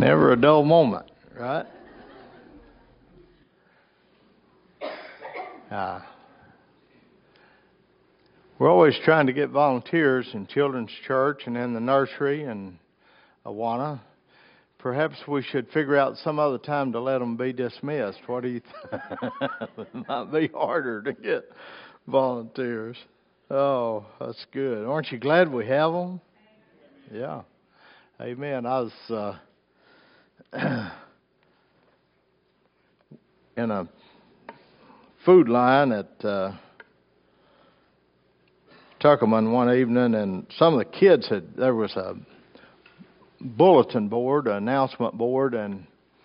Never a dull moment, right? We're always trying to get volunteers in children's church and in the nursery and Awana. Perhaps we should figure out some other time to let them be dismissed. What do you think? It might be harder to get volunteers. Oh, that's good. Aren't you glad we have them? Yeah. Amen. I was in a food line at Tuckerman one evening, and some of the kids there was a bulletin board, an announcement board, and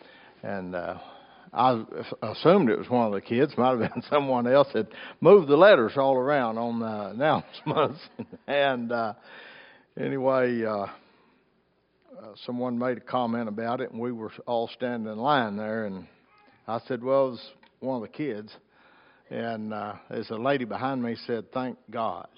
I assumed it was one of the kids. Might have been someone else had moved the letters all around on the announcements. And anyway, someone made a comment about it, and we were all standing in line there, and I said, well, it was one of the kids. And as a lady behind me said, thank God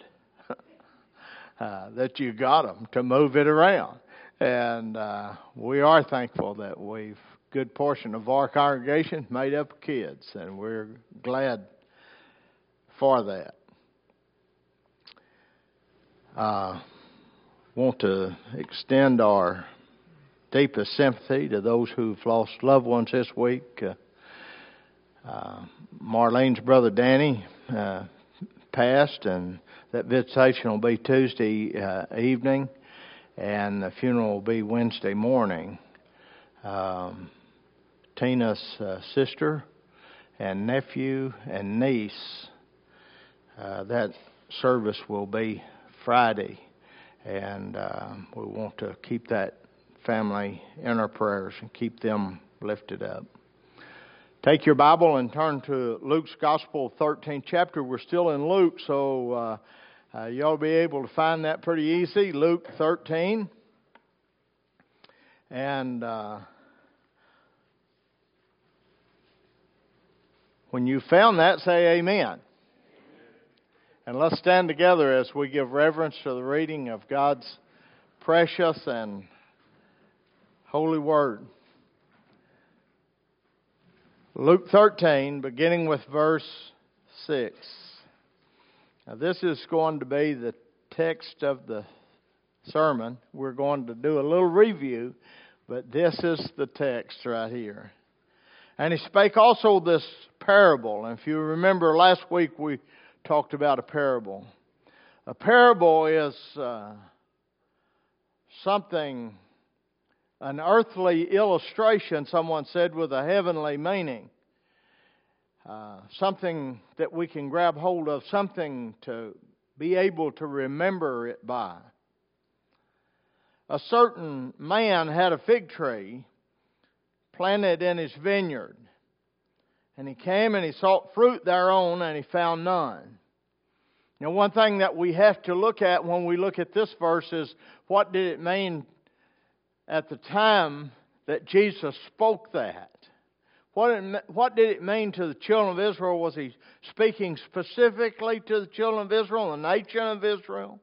that you got them to move it around. And we are thankful that good portion of our congregation made up of kids, and we're glad for that. Want to extend our deepest sympathy to those who've lost loved ones this week. Marlene's brother Danny passed, and that visitation will be Tuesday evening, and the funeral will be Wednesday morning. Tina's sister and nephew and niece, that service will be Friday, and we want to keep that family in our prayers and keep them lifted up. Take your Bible and turn to Luke's Gospel, 13th chapter. We're still in Luke, so you ought to be able to find that pretty easy. Luke 13. And when you found that, say amen. And let's stand together as we give reverence to the reading of God's precious and holy word. Luke 13, beginning with verse 6. Now, this is going to be the text of the sermon. We're going to do a little review, but this is the text right here. And he spake also this parable. And if you remember last week, we talked about a parable. A parable is something, an earthly illustration, someone said, with a heavenly meaning. Something that we can grab hold of, something to be able to remember it by. A certain man had a fig tree planted in his vineyard. And he came and he sought fruit thereon, and he found none. Now, one thing that we have to look at when we look at this verse is, what did it mean at the time that Jesus spoke that? What did it mean to the children of Israel? Was he speaking specifically to the children of Israel, the nation of Israel?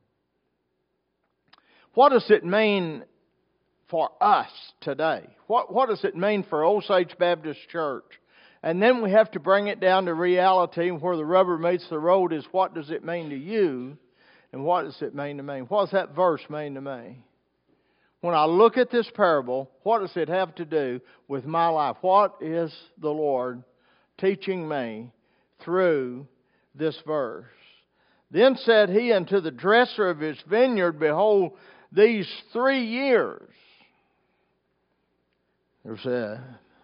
What does it mean for us today? What does it mean for Osage Baptist Church? And then we have to bring it down to reality, where the rubber meets the road is, what does it mean to you? And what does it mean to me? What does that verse mean to me? When I look at this parable, what does it have to do with my life? What is the Lord teaching me through this verse? Then said he unto the dresser of his vineyard, behold, these 3 years. There's a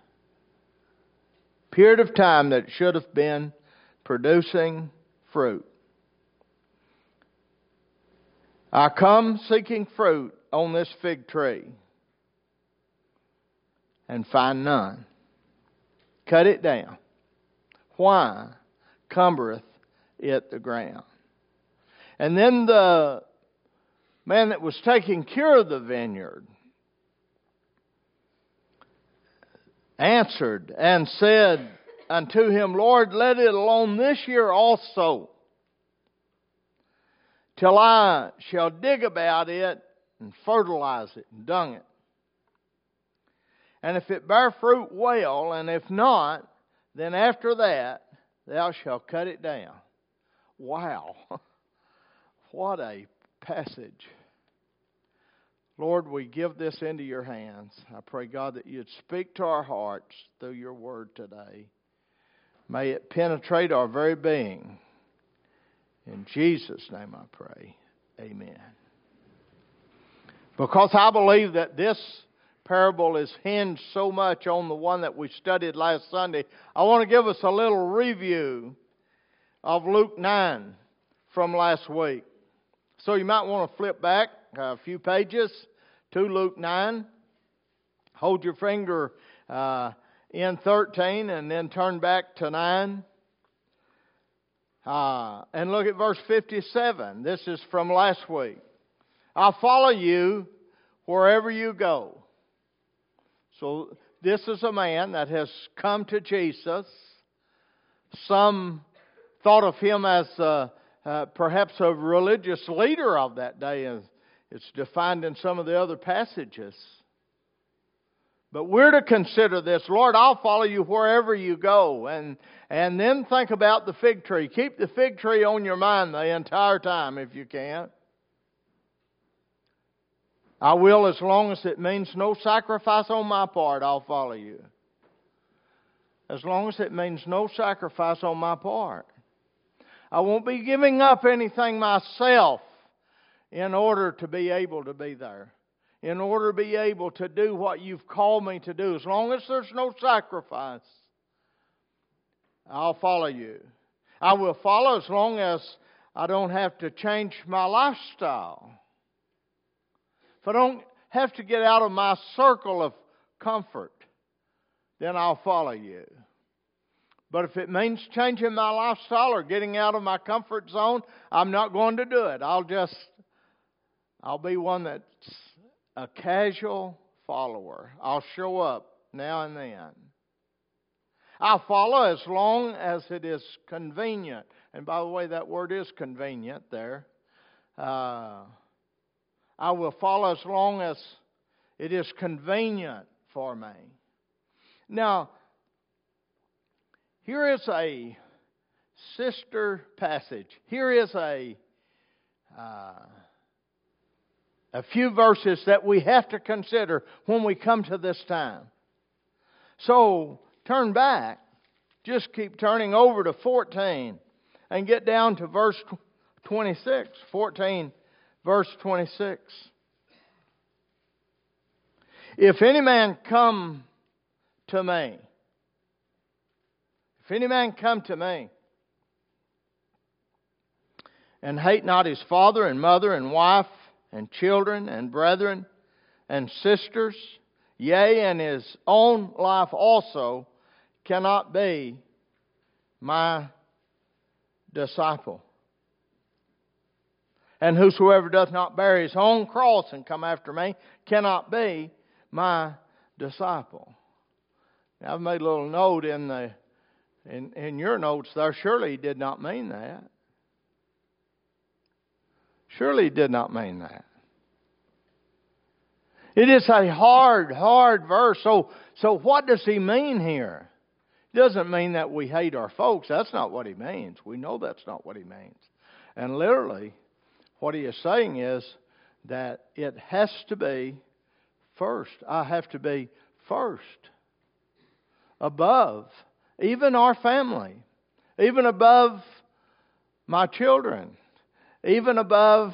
period of time that should have been producing fruit. I come seeking fruit on this fig tree and find none. Cut it down. Why cumbereth it the ground? And then the man that was taking care of the vineyard answered and said unto him, Lord, let it alone this year also, till I shall dig about it and fertilize it and dung it. And if it bear fruit, well, and if not, then after that thou shalt cut it down. Wow. What a passage. Lord, we give this into your hands. I pray, God, that you'd speak to our hearts through your word today. May it penetrate our very being. In Jesus' name I pray. Amen. Because I believe that this parable is hinged so much on the one that we studied last Sunday, I want to give us a little review of Luke 9 from last week. So you might want to flip back a few pages to Luke 9. Hold your finger in 13 and then turn back to 9. And look at verse 57. This is from last week. I'll follow you wherever you go. So this is a man that has come to Jesus. Some thought of him as perhaps a religious leader of that day, as it's defined in some of the other passages. But we're to consider this, Lord, I'll follow you wherever you go. And then think about the fig tree. Keep the fig tree on your mind the entire time if you can. I will, as long as it means no sacrifice on my part, I'll follow you. As long as it means no sacrifice on my part. I won't be giving up anything myself in order to be able to be there. In order to be able to do what you've called me to do. As long as there's no sacrifice, I'll follow you. I will follow as long as I don't have to change my lifestyle. If I don't have to get out of my circle of comfort, then I'll follow you. But if it means changing my lifestyle or getting out of my comfort zone, I'm not going to do it. I'll be one that's a casual follower. I'll show up now and then. I'll follow as long as it is convenient. And by the way, that word is convenient there. I will follow as long as it is convenient for me. Now, here is a sister passage. Here is a few verses that we have to consider when we come to this time. So, turn back. Just keep turning over to 14 and get down to verse 26. 14, verse 26. If any man come to me, and hate not his father and mother and wife and children and brethren and sisters, yea, and his own life also, cannot be my disciple. And whosoever doth not bear his own cross and come after me cannot be my disciple. Now, I've made a little note in your notes there. Surely he did not mean that. Surely he did not mean that. It is a hard verse. So what does he mean here? He doesn't mean that we hate our folks. That's not what he means. We know that's not what he means. And literally, what he is saying is that it has to be first. I have to be first. Above even our family. Even above my children. Even above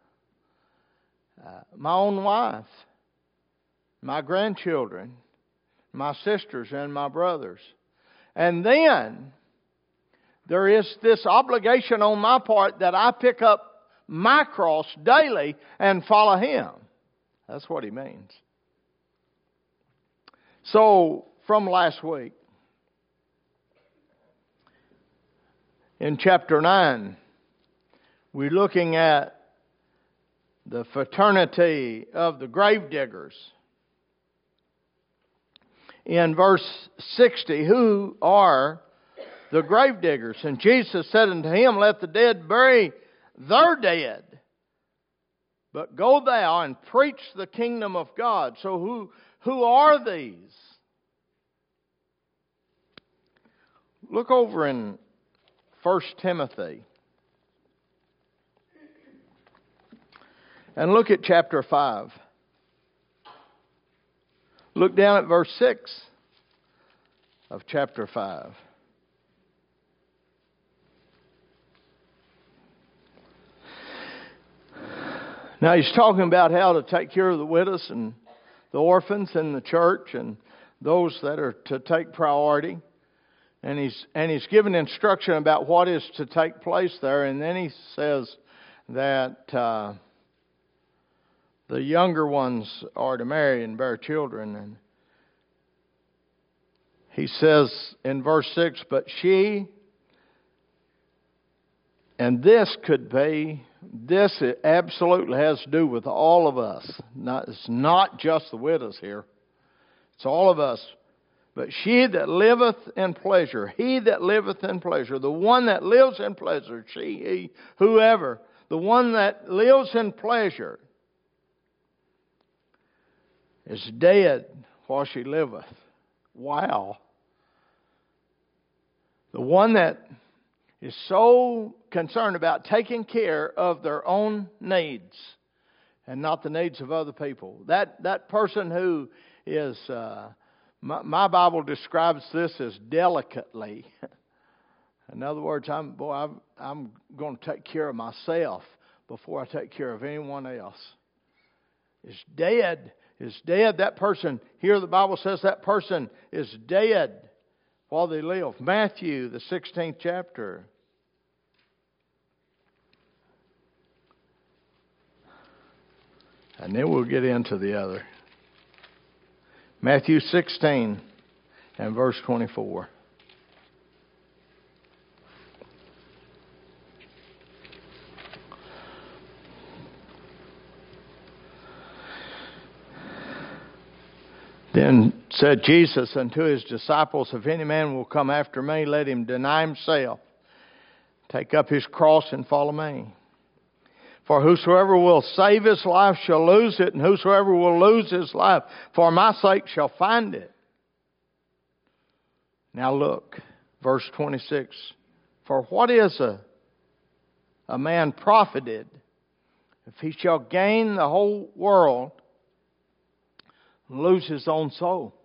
my own wife. My grandchildren. My sisters and my brothers. And then there is this obligation on my part that I pick up my cross daily and follow Him. That's what He means. So, from last week, in chapter 9, we're looking at the fraternity of the gravediggers. In verse 60, who are the gravediggers? And Jesus said unto him, let the dead bury their dead, but go thou and preach the kingdom of God. So Who are these? Look over in 1 Timothy. And look at chapter 5. Look down at verse 6 of chapter 5. Now he's talking about how to take care of the widows and the orphans in the church and those that are to take priority. And he's given instruction about what is to take place there. And then he says that the younger ones are to marry and bear children. And he says in verse 6, but she, and this absolutely has to do with all of us. It's not just the widows here. It's all of us. But she that liveth in pleasure, he that liveth in pleasure, the one that lives in pleasure, she, he, whoever, the one that lives in pleasure is dead while she liveth. Wow. The one that is so concerned about taking care of their own needs and not the needs of other people. That person who is, my Bible describes this as delicately. In other words, I'm going to take care of myself before I take care of anyone else. Is dead. That person, here the Bible says that person is dead while they live. Matthew, the 16th chapter. And then we'll get into the other. Matthew 16 and verse 24. Then said Jesus unto his disciples, if any man will come after me, let him deny himself, take up his cross and follow me. For whosoever will save his life shall lose it, and whosoever will lose his life for my sake shall find it. Now look, verse 26. For what is a man profited if he shall gain the whole world and lose his own soul?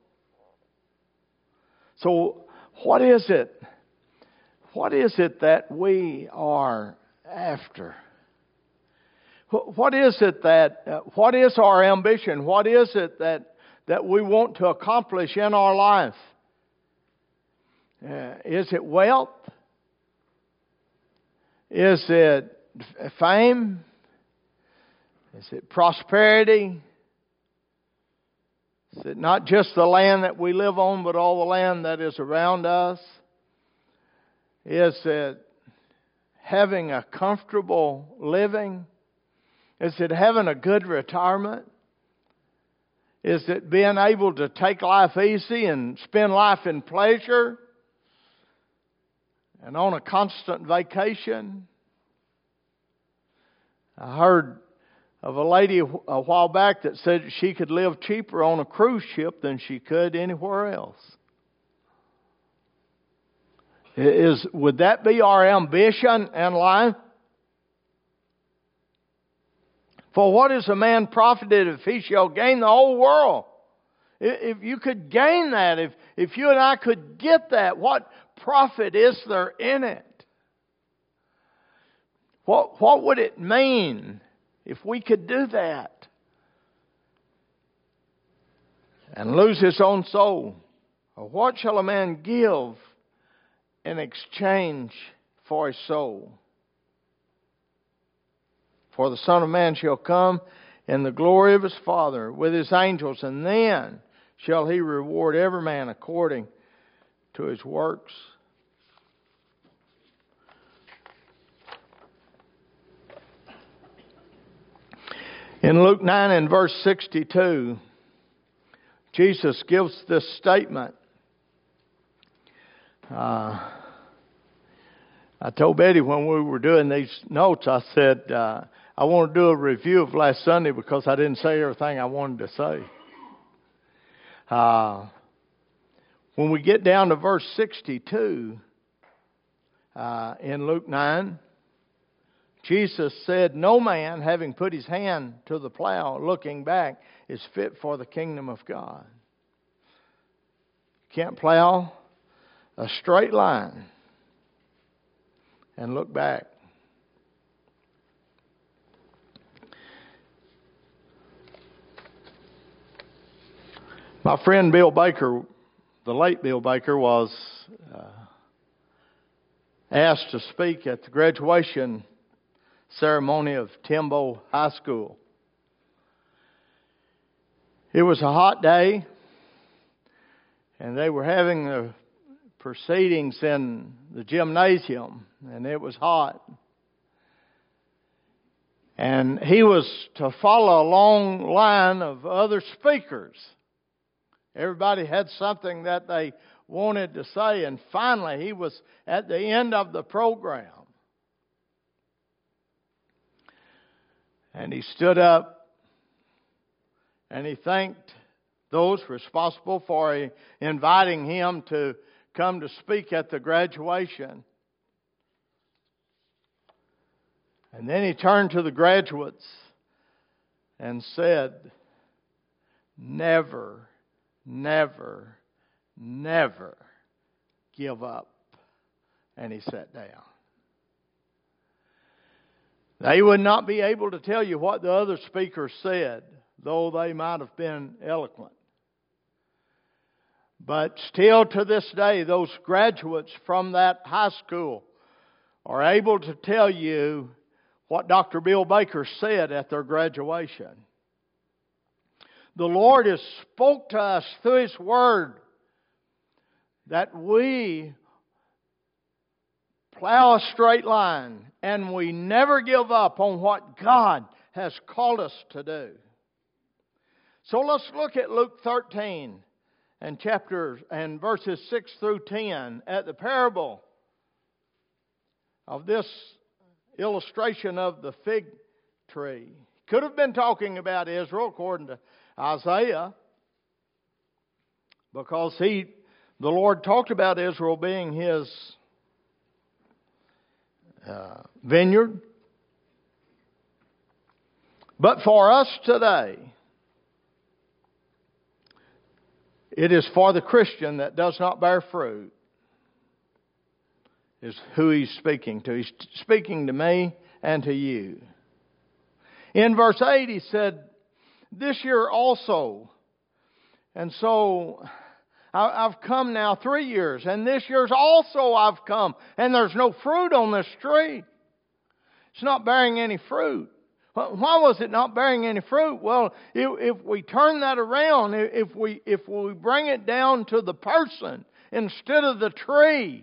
So what is it? What is it that we are after? What is it what is our ambition? What is it that we want to accomplish in our life? Is it wealth? Is it fame? Is it prosperity? Is it not just the land that we live on, but all the land that is around us? Is it having a comfortable living? Is it having a good retirement? Is it being able to take life easy and spend life in pleasure and on a constant vacation? I heard of a lady a while back that said she could live cheaper on a cruise ship than she could anywhere else. Would that be our ambition in life? For what is a man profited if he shall gain the whole world? If you could gain that, if you and I could get that, what profit is there in it? What would it mean if we could do that? And lose his own soul. Or what shall a man give in exchange for his soul? For the Son of Man shall come in the glory of his Father with his angels, and then shall he reward every man according to his works. In Luke 9 and verse 62, Jesus gives this statement. I told Betty when we were doing these notes, I said, I want to do a review of last Sunday because I didn't say everything I wanted to say. When we get down to verse 62 in Luke 9, Jesus said, "No man, having put his hand to the plow, looking back, is fit for the kingdom of God." Can't plow a straight line and look back. My friend Bill Baker, the late Bill Baker, was asked to speak at the graduation ceremony of Timbo High School. It was a hot day, and they were having the proceedings in the gymnasium, and it was hot. And he was to follow a long line of other speakers. Everybody had something that they wanted to say, and finally he was at the end of the program. And he stood up and he thanked those responsible for inviting him to come to speak at the graduation. And then he turned to the graduates and said, "Never, never, never give up." And he sat down. They would not be able to tell you what the other speakers said, though they might have been eloquent. But still to this day, those graduates from that high school are able to tell you what Dr. Bill Baker said at their graduation. The Lord has spoke to us through His Word that we plow a straight line and we never give up on what God has called us to do. So let's look at Luke 13 and verses 6 through 10 at the parable of this illustration of the fig tree. Could have been talking about Israel according to Isaiah, because the Lord talked about Israel being His vineyard. But for us today, it is for the Christian that does not bear fruit, is who He's speaking to. He's speaking to me and to you. In verse 8 He said, "This year also." And so I've come now 3 years, and this year's also I've come, and there's no fruit on this tree. It's not bearing any fruit. Why was it not bearing any fruit? Well, if we turn that around, if we bring it down to the person instead of the tree,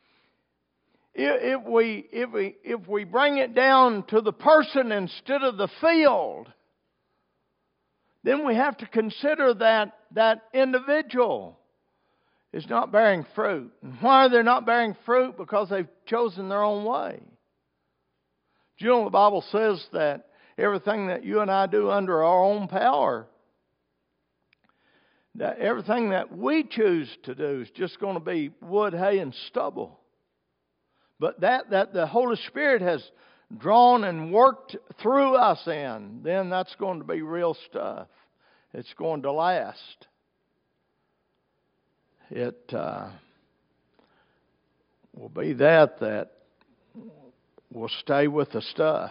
if we bring it down to the person instead of the field, then we have to consider that individual is not bearing fruit. And why are they not bearing fruit? Because they've chosen their own way. Do you know the Bible says that everything that you and I do under our own power, that everything that we choose to do is just going to be wood, hay, and stubble. But that the Holy Spirit has drawn and worked through us in, then that's going to be real stuff. It's going to last. It will be that will stay with the stuff.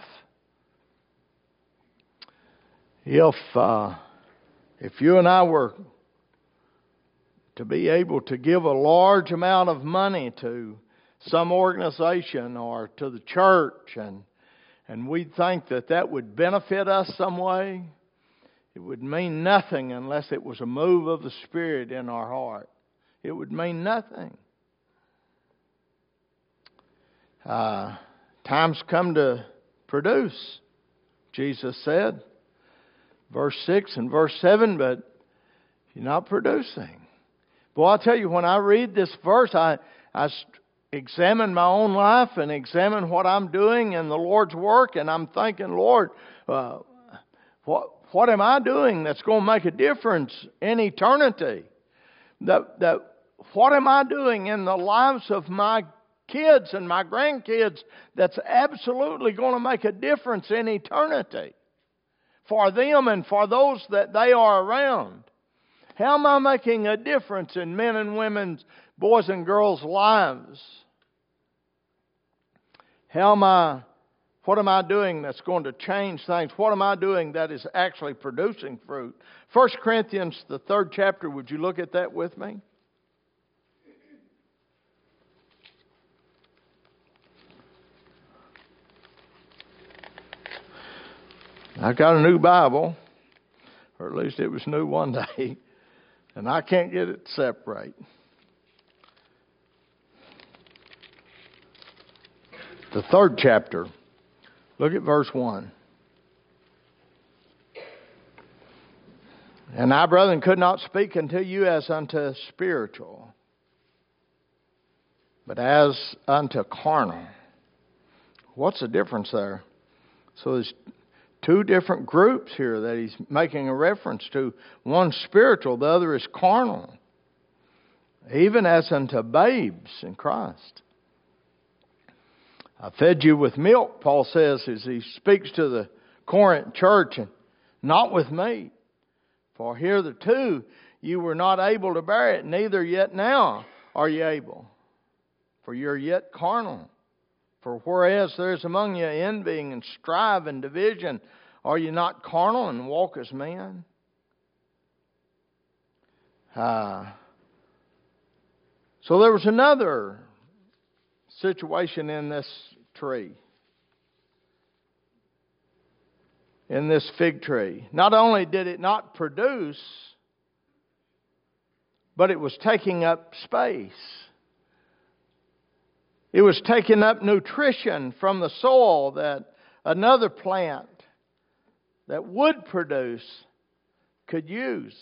If you and I were to be able to give a large amount of money to some organization or to the church, and we'd think that would benefit us some way, it would mean nothing unless it was a move of the Spirit in our heart. It would mean nothing. Time's come to produce, Jesus said. Verse 6 and verse 7, but you're not producing. Boy, I'll tell you, when I read this verse, I examine my own life and examine what I'm doing in the Lord's work, and I'm thinking, Lord, what am I doing that's going to make a difference in eternity? that what am I doing in the lives of my kids and my grandkids that's absolutely going to make a difference in eternity for them and for those that they are around? How am I making a difference in men and women's, boys and girls' lives? What am I doing that's going to change things? What am I doing that is actually producing fruit? 1 Corinthians, the 3rd chapter, would you look at that with me? I got a new Bible, or at least it was new one day, and I can't get it to separate. The 3rd chapter. Look at verse 1. And I, brethren, could not speak unto you as unto spiritual, but as unto carnal. What's the difference there? So there's two different groups here that he's making a reference to. One's spiritual, the other is carnal. Even as unto babes in Christ. I fed you with milk, Paul says, as he speaks to the Corinth church, and not with meat. For hitherto you were not able to bear it, neither yet now are you able. For you're yet carnal. For whereas there is among you envying and strife and division, are you not carnal and walk as men? So there was another situation in this tree, in this fig tree. Not only did it not produce, but it was taking up space. It was taking up nutrition from the soil that another plant that would produce could use.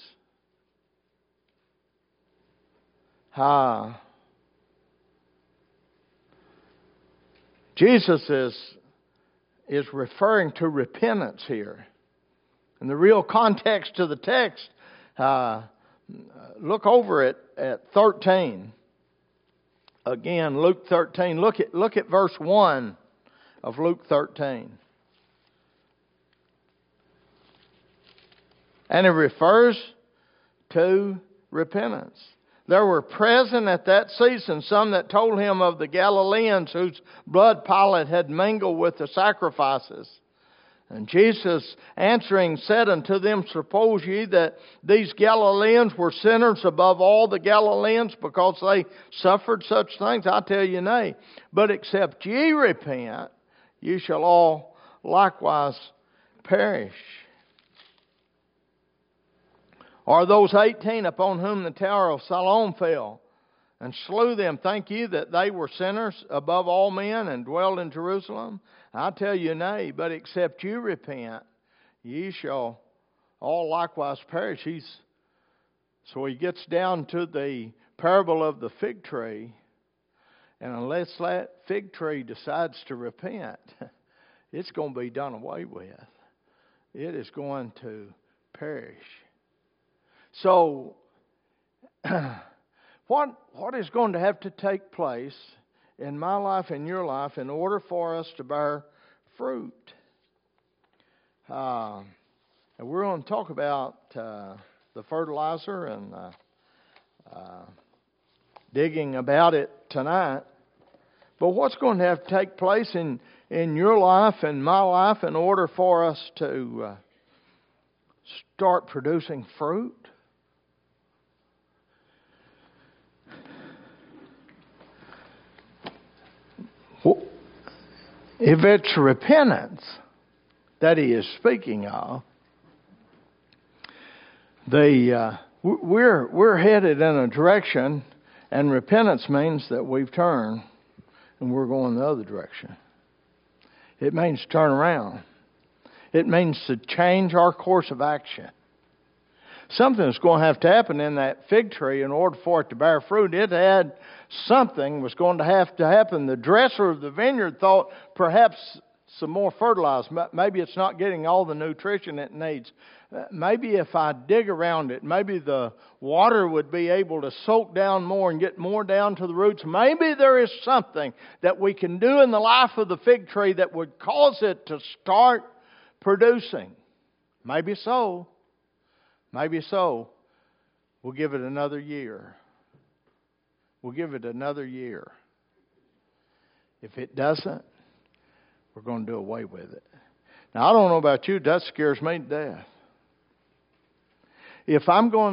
Jesus is referring to repentance here. And the real context of the text, look over it at 13. Again, Luke 13. Look at verse 1 of Luke 13. And it refers to repentance. There were present at that season some that told him of the Galileans whose blood Pilate had mingled with the sacrifices. And Jesus answering said unto them, Suppose ye that these Galileans were sinners above all the Galileans because they suffered such things? I tell you nay. But except ye repent, ye shall all likewise perish. Or those 18 upon whom the tower of Siloam fell, and slew them, think ye that they were sinners above all men, and dwelled in Jerusalem? I tell you nay, but except you repent, ye shall all likewise perish. So he gets down to the parable of the fig tree, and unless that fig tree decides to repent, it's going to be done away with. It is going to perish. So, what is going to have to take place in my life and your life in order for us to bear fruit? And we're going to talk about the fertilizer and digging about it tonight. But what's going to have to take place in your life and my life in order for us to start producing fruit? If it's repentance that he is speaking of, we're headed in a direction, and repentance means that we've turned and we're going the other direction. It means turn around. It means to change our course of action. Something's going to have to happen in that fig tree in order for it to bear fruit. Something was going to have to happen. The dresser of the vineyard thought perhaps some more fertilizer. Maybe it's not getting all the nutrition it needs. Maybe if I dig around it, maybe the water would be able to soak down more and get more down to the roots. Maybe there is something that we can do in the life of the fig tree that would cause it to start producing. Maybe so. Maybe so. We'll give it another year. We'll give it another year. If it doesn't, we're going to do away with it. Now, I don't know about you, that scares me to death. If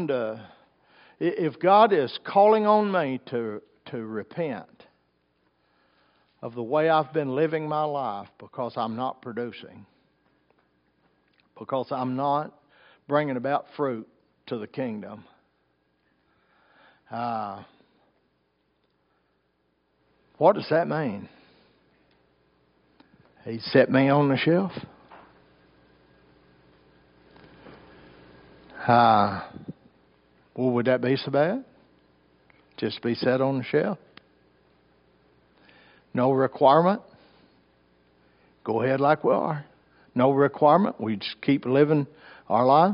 God is calling on me to repent of the way I've been living my life because I'm not producing, because I'm not bringing about fruit to the kingdom, what does that mean? He set me on the shelf. Well, would that be so bad? Just be set on the shelf? No requirement? Go ahead like we are. No requirement? We just keep living our life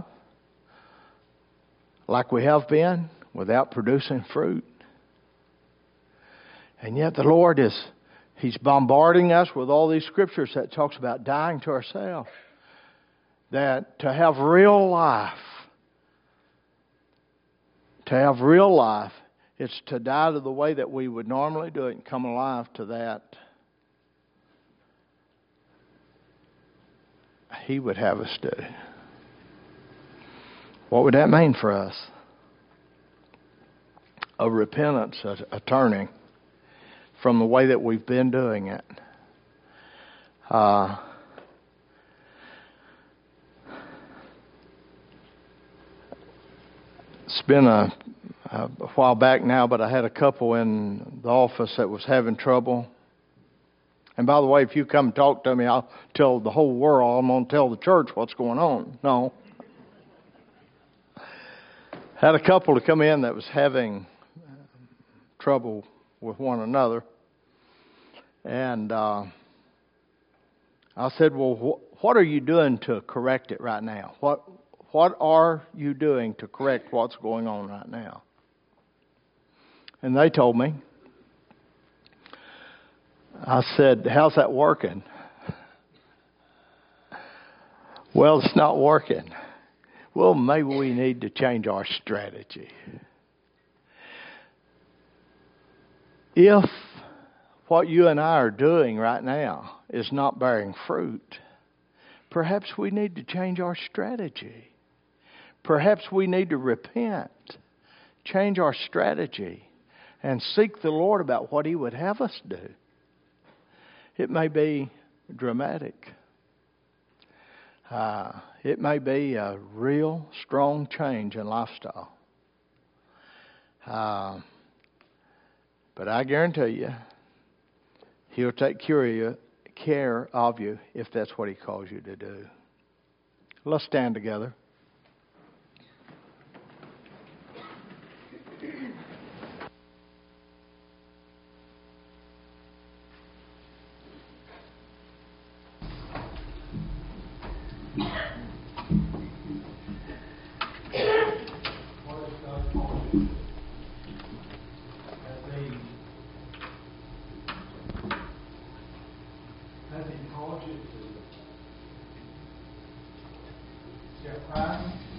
like we have been without producing fruit. And yet the Lord He's bombarding us with all these scriptures that talks about dying to ourselves. That to have real life, it's to die to the way that we would normally do it and come alive to that He would have us do. What would that mean for us? A repentance, a turning from the way that we've been doing it. It's been a while back now, but I had a couple in the office that was having trouble. And by the way, if you come and talk to me, I'll tell the whole world. I'm going to tell the church what's going on. No. Had a couple to come in that was having trouble with one another. And I said, well, what are you doing to correct it right now? What are you doing to correct what's going on right now? And they told me. I said, how's that working? Well, it's not working. Well, maybe we need to change our strategy. If what you and I are doing right now is not bearing fruit, perhaps we need to change our strategy. Perhaps we need to repent, change our strategy, and seek the Lord about what He would have us do. It may be dramatic. It may be a real strong change in lifestyle. But I guarantee you, He'll take care of you if that's what He calls you to do. Let's stand together. Has He called you to step right